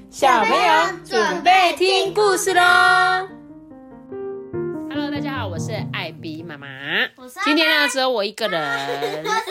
小朋友准备听故事咯。Hello， 大家好，我是艾比妈妈。今天呢，只有我一个人。我是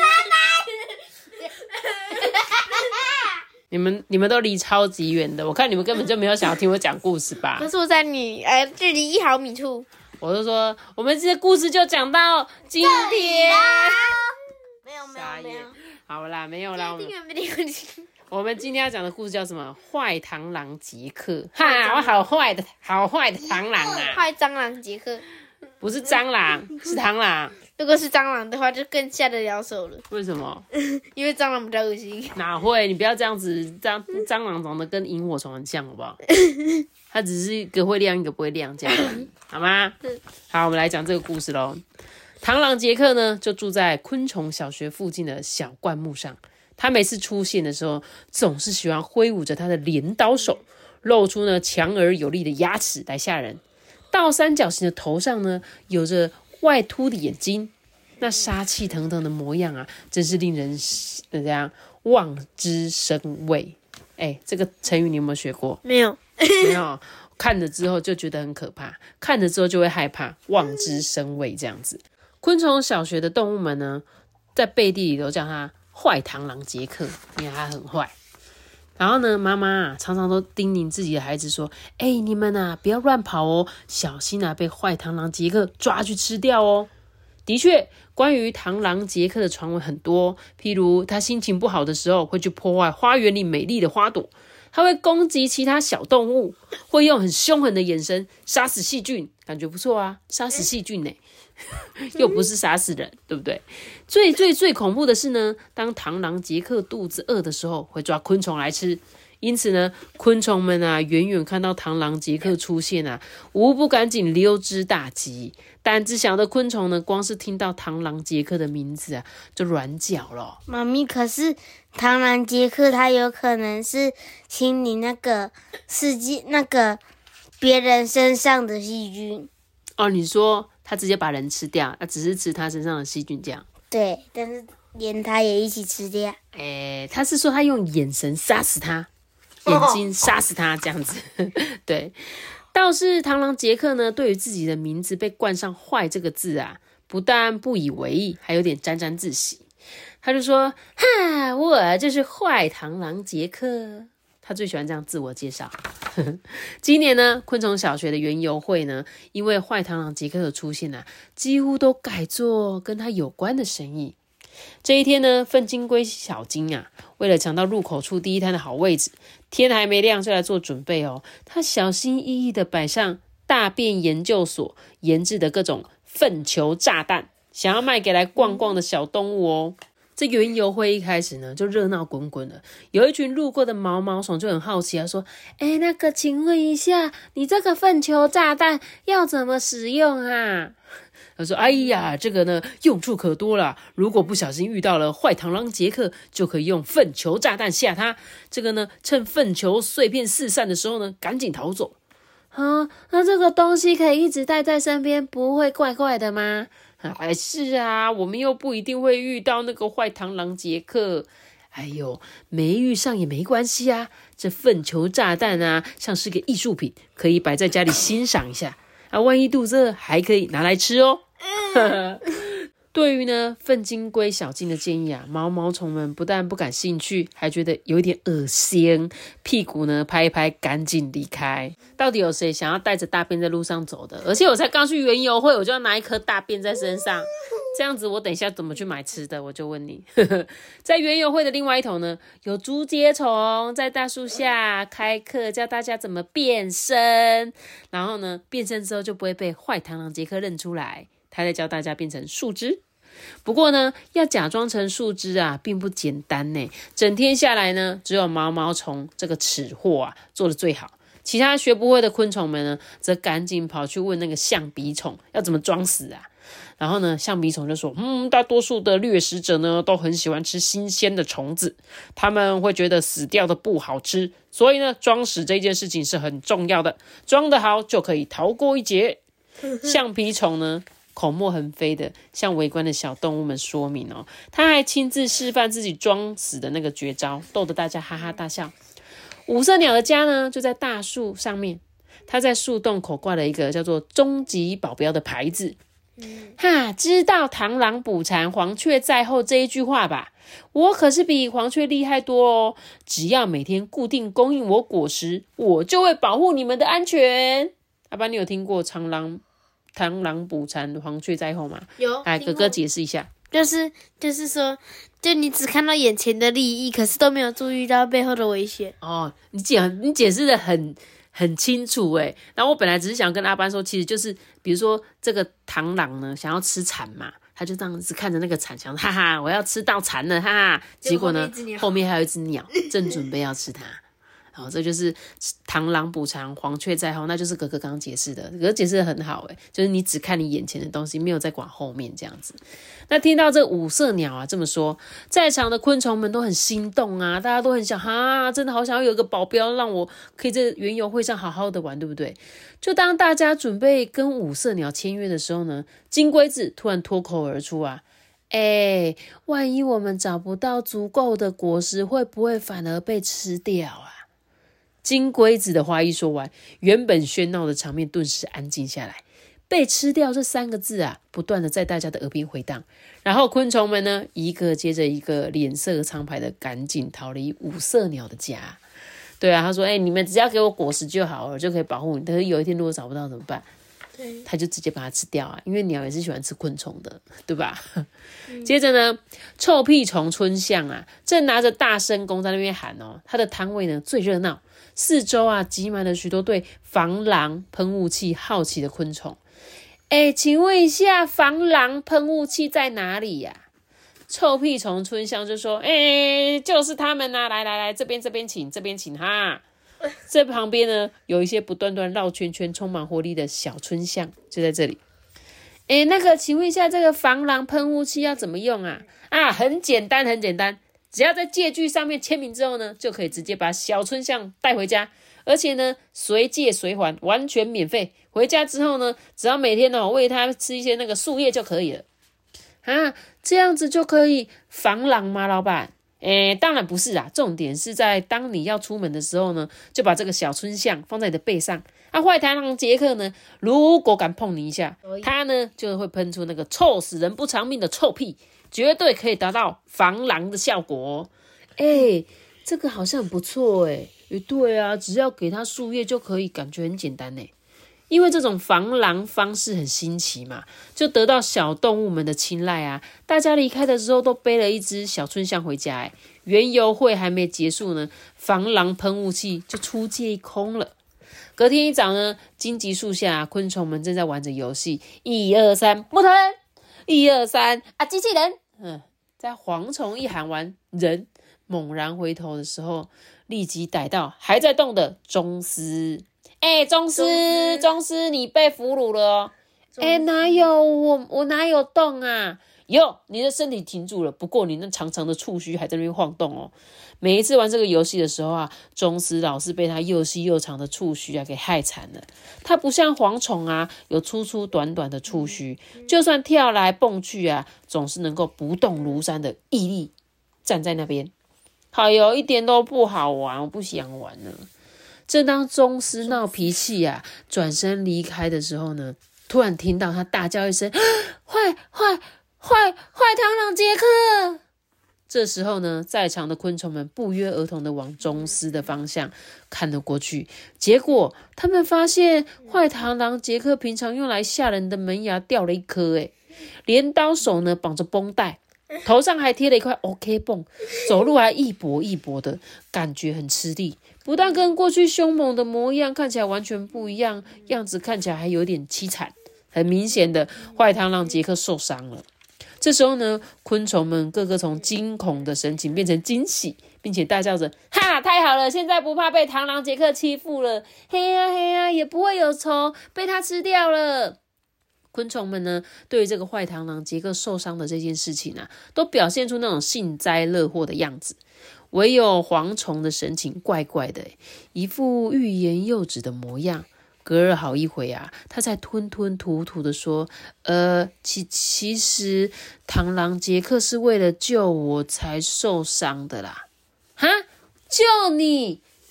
你们都离超级远的，我看你们根本就没有想要听我讲故事吧？ 可是我在你距离1毫米处。 我就说，我们这故事就讲到今天。没有。好啦，没有啦。我们今天要讲的故事叫什么？坏螳螂杰克。哈，我好坏的螳螂啊！ 坏蟑螂杰克。 不是蟑螂，是螳螂。 如果是蟑螂的话，就更下得了手了。 为什么？ 因为蟑螂比较恶心。 哪会？你不要这样子，蟑螂长得跟萤火虫很像，好不好？它只是一个会亮，一个不会亮，这样好吗？好，我们来讲这个故事咯。螳螂杰克呢，就住在昆虫小学附近的小灌木上。他每次出现的时候，总是喜欢挥舞着他的镰刀手，露出呢强而有力的牙齿来吓人。倒三角形的头上呢，有着外凸的眼睛，那杀气腾腾的模样啊，真是令人这样望之生畏。这个成语你有没有学过？ 没有。 没有。看了之后就觉得很可怕，看了之后就会害怕，望之生畏这样子。昆虫小学的动物们呢，在背地里都叫他坏螳螂杰克，因为他很坏。然后呢，妈妈常常都叮咛自己的孩子说：“你们不要乱跑哦，小心被坏螳螂杰克抓去吃掉哦。”的确，关于螳螂杰克的传闻很多，譬如他心情不好的时候会去破坏花园里美丽的花朵，他会攻击其他小动物，会用很凶狠的眼神杀死细菌，感觉不错啊，杀死细菌又不是杀死人，对不对？最恐怖的是呢，当螳螂杰克肚子饿的时候，会抓昆虫来吃。因此呢，昆虫们远远看到螳螂杰克出现无不赶紧溜之大吉。胆子小的昆虫呢，光是听到螳螂杰克的名字就软脚了。 妈咪，可是螳螂杰克他有可能是清理那个别人身上的细菌。 哦，你说他直接把人吃掉，只是吃他身上的细菌这样？ 对，但是连他也一起吃掉。 他是说他用眼神杀死他，眼睛杀死他这样子。对，倒是螳螂杰克呢，对于自己的名字被冠上坏这个字不但不以为意，还有点沾沾自喜。他就说：“哈，我就是坏螳螂杰克。”他最喜欢这样自我介绍。今年呢，昆虫小学的园游会呢，因为坏螳螂杰克的出现几乎都改做跟他有关的生意。这一天呢，粪金龟小金为了抢到入口处第一摊的好位置，天还没亮就来做准备哦。他小心翼翼的摆上大便研究所研制的各种粪球炸弹，想要卖给来逛逛的小动物哦。这园游会一开始呢，就热闹滚滚了。有一群路过的毛毛虫就很好奇说：“请问一下，你这个粪球炸弹要怎么使用啊？”他说：“哎呀，这个呢用处可多了。如果不小心遇到了坏螳螂杰克，就可以用粪球炸弹吓他。这个呢，趁粪球碎片四散的时候呢，赶紧逃走。那这个东西可以一直带在身边，不会怪怪的吗？”是啊，我们又不一定会遇到那个坏螳螂杰克。没遇上也没关系啊。这粪球炸弹像是个艺术品，可以摆在家里欣赏一下。万一肚子饿，还可以拿来吃哦。对于呢粪金龟小金的建议毛毛虫们不但不感兴趣，还觉得有一点恶心，屁股呢拍一拍，赶紧离开。到底有谁想要带着大便在路上走的？而且我才刚去园游会，我就要拿一颗大便在身上，这样子我等一下怎么去买吃的？我就问你。在园游会的另外一头呢，有竹节虫在大树下开课，教大家怎么变身，然后呢变身之后就不会被坏螳螂杰克认出来，他在教大家变成树枝。不过呢，要假装成树枝并不简单呢。整天下来呢，只有毛毛虫这个耻货做得最好。其他学不会的昆虫们呢，则赶紧跑去问那个象鼻虫要怎么装死然后呢，象鼻虫就说：“大多数的掠食者呢，都很喜欢吃新鲜的虫子，他们会觉得死掉的不好吃，所以呢，装死这件事情是很重要的，装得好就可以逃过一劫。”象鼻虫呢，口沫横飞的向围观的小动物们说明他还亲自示范自己装死的那个绝招，逗得大家哈哈大笑。 五色鸟的家呢就在大树上面，它在树洞口挂了一个叫做终极保镖的牌子。知道螳螂捕蝉，黄雀在后这一句话吧？我可是比黄雀厉害多哦！只要每天固定供应我果实，我就会保护你们的安全。阿爸，你有听过螳螂捕蝉，黄雀在后吗？ 有， 来，哥哥解释一下。 就是说，就你只看到眼前的利益，可是都没有注意到背后的危险。 哦，你解释的很清楚诶。然后我本来只是想跟阿班说，其实就是比如说这个螳螂呢想要吃蝉嘛，他就这样子看着那个蝉，想哈哈，我要吃到蝉了，哈哈。结果呢，后面还有一只鸟正准备要吃它。这就是螳螂捕蝉，黄雀在后，那就是哥哥刚刚解释的。哥哥解释的很好诶，就是你只看你眼前的东西，没有在管后面这样子。那听到这五色鸟啊这么说，在场的昆虫们都很心动啊，大家都很想真的好想要有一个保镖，让我可以在园游会上好好的玩，对不对？就当大家准备跟五色鸟签约的时候呢，金龟子突然脱口而出啊，万一我们找不到足够的果实，会不会反而被吃掉啊？金龟子的话一说完，原本喧闹的场面顿时安静下来。被吃掉这3个字啊，不断的在大家的耳边回荡。然后昆虫们呢，一个接着一个脸色苍白的赶紧逃离五色鸟的家。对啊，他说你们只要给我果实就好了，就可以保护你。但是有一天如果找不到怎么办？对，他就直接把它吃掉啊，因为鸟也是喜欢吃昆虫的，对吧？接着呢，臭屁虫春象啊，正拿着大声公在那边喊哦，他的摊位呢最热闹，四周啊挤满了许多对防狼喷雾器好奇的昆虫。请问一下，防狼喷雾器在哪里呀？臭屁虫春象就说：就是他们啊，来，这边请哈。这旁边呢，有一些不断绕圈圈、充满活力的小春象，就在这里。那个，请问一下，这个防狼喷雾器要怎么用啊？很简单，只要在借据上面签名之后呢，就可以直接把小春象带回家，而且呢，随借随还，完全免费。回家之后呢，只要每天喂它吃一些那个树叶就可以了。这样子就可以防狼吗，老板？当然不是啊，重点是在当你要出门的时候呢，就把这个小春象放在你的背上。坏螳螂杰克呢，如果敢碰你一下，他呢就会喷出那个臭死人不偿命的臭屁，绝对可以达到防狼的效果。这个好像很不错对啊，只要给他树叶就可以，感觉很简单因为这种防狼方式很新奇嘛，就得到小动物们的青睐啊！大家离开的时候都背了一只小春象回家园游会还没结束呢，防狼喷雾器就出借一空了。隔天一早呢，荆棘树下昆虫们正在玩着游戏，1、2、3，木头人；1、2、3，机器人。在蝗虫一喊完，人猛然回头的时候，立即逮到还在动的宗师。宗师，你被俘虏了哦！哪有我哪有动啊？有，你的身体停住了，不过你那长长的触须还在那边晃动哦。每一次玩这个游戏的时候啊，宗师老是被他又细又长的触须给害惨了。他不像蝗虫啊，有粗粗短短的触须，就算跳来蹦去啊，总是能够不动如山的屹立站在那边。一点都不好玩，我不想玩了。正当宗师闹脾气转身离开的时候呢，突然听到他大叫一声：“坏螳螂杰克！”这时候呢，在场的昆虫们不约而同的往宗师的方向看了过去，结果他们发现坏螳螂杰克平常用来吓人的门牙掉了一颗，镰刀手呢绑着绷带，头上还贴了一块 OK 绷，走路还一跛一跛的，感觉很吃力。不但跟过去凶猛的模样看起来完全不一样，样子看起来还有点凄惨。很明显的，坏螳螂杰克受伤了。这时候呢，昆虫们个个从惊恐的神情变成惊喜，并且大叫着：“哈，太好了！现在不怕被螳螂杰克欺负了，嘿呀，也不会有仇，被他吃掉了。”昆虫们呢，对于这个坏螳螂杰克受伤的这件事情都表现出那种幸灾乐祸的样子。唯有蝗虫的神情怪怪的，一副欲言又止的模样。隔了好一会他才吞吞吐吐的说：“其实螳螂杰克是为了救我才受伤的啦。”哈，救你？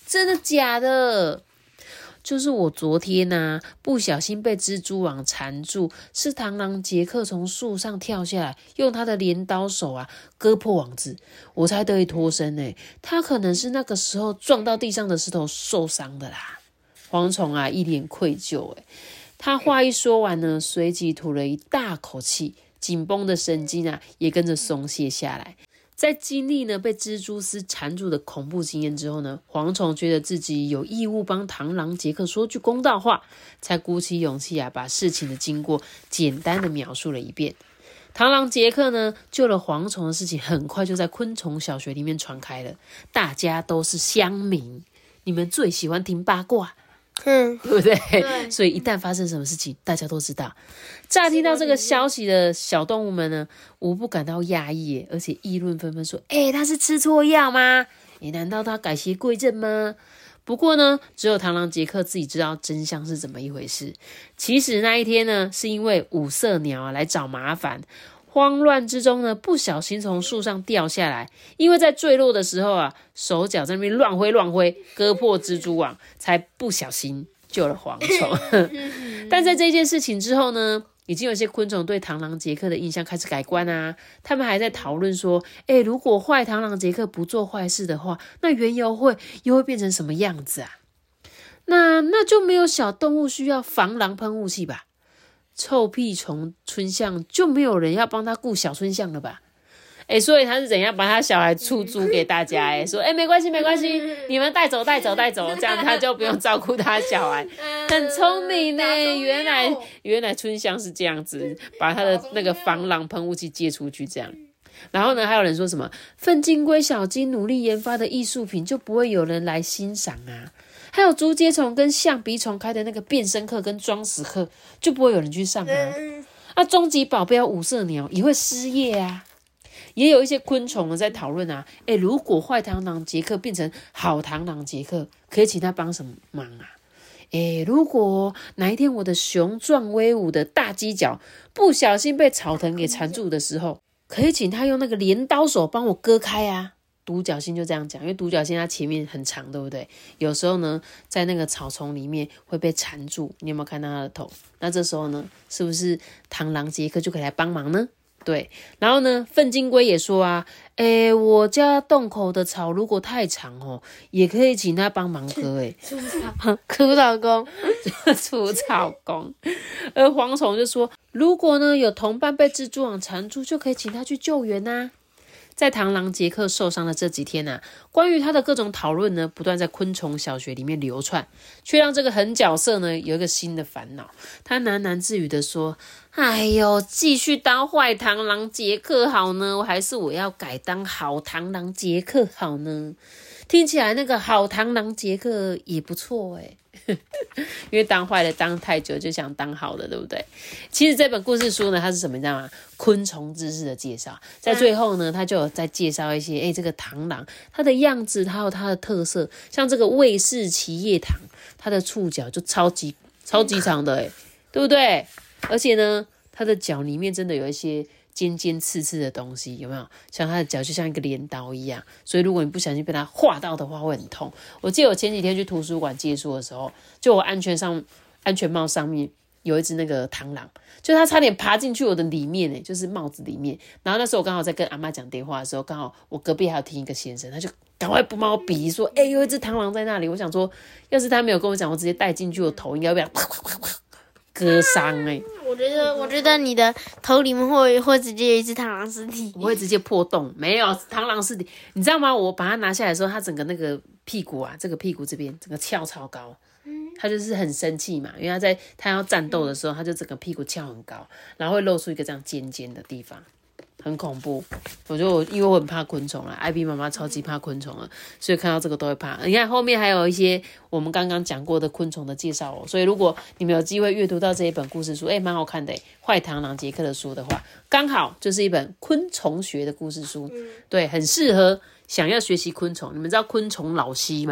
真的假的？就是我昨天不小心被蜘蛛网缠住，是螳螂杰克从树上跳下来，用他的镰刀手割破网子，我才得以脱身他可能是那个时候撞到地上的石头受伤的啦。蝗虫一脸愧疚他话一说完呢，随即吐了一大口气，紧绷的神经也跟着松懈下来。在经历被蜘蛛丝缠住的恐怖经验之后呢，蝗虫觉得自己有义务帮螳螂杰克说句公道话，才鼓起勇气把事情的经过简单的描述了一遍。螳螂杰克呢救了蝗虫的事情很快就在昆虫小学里面传开了，大家都是乡民，你们最喜欢听八卦对不对？ 对， 所以一旦发生什么事情，大家都知道。乍听到这个消息的小动物们呢，无不感到讶异，而且议论纷纷说：“他是吃错药吗？难道他改邪归正吗？”不过呢，只有螳螂杰克自己知道真相是怎么一回事。其实那一天呢，是因为五色鸟来找麻烦。慌乱之中呢，不小心从树上掉下来，因为在坠落的时候手脚在那边乱挥，割破蜘蛛网，才不小心救了蝗虫。但在这件事情之后呢，已经有些昆虫对螳螂杰克的印象开始改观他们还在讨论说，如果坏螳螂杰克不做坏事的话，那园游会又会变成什么样子那就没有小动物需要防狼喷雾器吧？臭屁虫春象就没有人要帮他顾小春象了吧？所以他是怎样把他小孩出租给大家说没关系，你们带走，这样他就不用照顾他小孩，很聪明原来春象是这样子，把他的那个防狼喷雾器借出去这样。然后呢，还有人说什么粪金龟小金努力研发的艺术品就不会有人来欣赏还有竹节虫跟象鼻虫开的那个变身课跟装死课就不会有人去上终极保镖五色鸟也会失业也有一些昆虫呢在讨论如果坏螳螂杰克变成好螳螂杰克，可以请他帮什么忙如果哪一天我的雄壮威武的大犄角不小心被草藤给缠住的时候，可以请他用那个镰刀手帮我割开独角仙就这样讲，因为独角仙它前面很长，对不对？有时候呢，在那个草丛里面会被缠住，你有没有看到它的头？那这时候呢，是不是螳螂杰克就可以来帮忙呢？对，然后呢，粪金龟也说我家洞口的草如果太长也可以请他帮忙割枯草工， 除草工。而蝗虫就说，如果呢有同伴被蜘蛛网缠住，就可以请他去救援在螳螂杰克受伤的这几天关于他的各种讨论呢，不断在昆虫小学里面流窜，却让这个狠角色呢有一个新的烦恼。他喃喃自语的说：“继续当坏螳螂杰克好呢，还是我要改当好螳螂杰克好呢？”听起来那个好螳螂杰克也不错因为当坏的当太久，就想当好的，对不对？其实这本故事书呢，它是什么你知道吗？昆虫知识的介绍，在最后呢，它就有在介绍一些这个螳螂它的样子，还有它的特色，像这个卫士奇叶螳，它的触角就超级长的对不对？而且呢，它的脚里面真的有一些尖尖刺刺的东西，有没有？像它的脚就像一个镰刀一样，所以如果你不小心被它划到的话，会很痛。我记得我前几天去图书馆借书的时候，就我安全帽上面有一只那个螳螂，就它差点爬进去我的里面就是帽子里面。然后那时候我刚好在跟阿嬷讲电话的时候，刚好我隔壁还有听一个先生，他就赶快帮我比说，有一只螳螂在那里。我想说，要是他没有跟我讲，我直接带进去，我头应该会被它割伤我觉得你的头里面会直接有一只螳螂尸体， 我会直接破洞。没有螳螂尸体，你知道吗？我把它拿下来的时候，它整个那个屁股这个屁股这边整个翘超高，它就是很生气嘛，因为它要战斗的时候，它就整个屁股翘很高，然后会露出一个这样尖尖的地方。很恐怖。我觉得因为我很怕昆虫啦，IB 妈妈超级怕昆虫了，所以看到这个都会怕。你看后面还有一些我们刚刚讲过的昆虫的介绍所以如果你们有机会阅读到这一本故事书，蛮好看的坏螳螂杰克的书的话，刚好就是一本昆虫学的故事书，对，很适合想要学习昆虫。你们知道昆虫老师吗？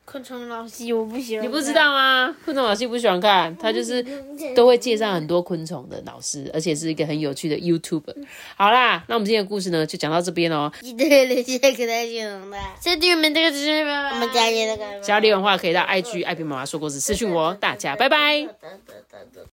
昆虫老师我不喜欢。 你不知道吗？昆虫老师不喜欢看，他就是都会介绍很多昆虫的老师，而且是一个很有趣的 YouTuber。好啦，那我们今天的故事呢，就讲到这边哦。 记得留下给他形容的， 先订阅我们这个直播， 我们家里那个。 想要留言的话，可以到 IG 爱比妈妈说故事私讯我，大家拜拜。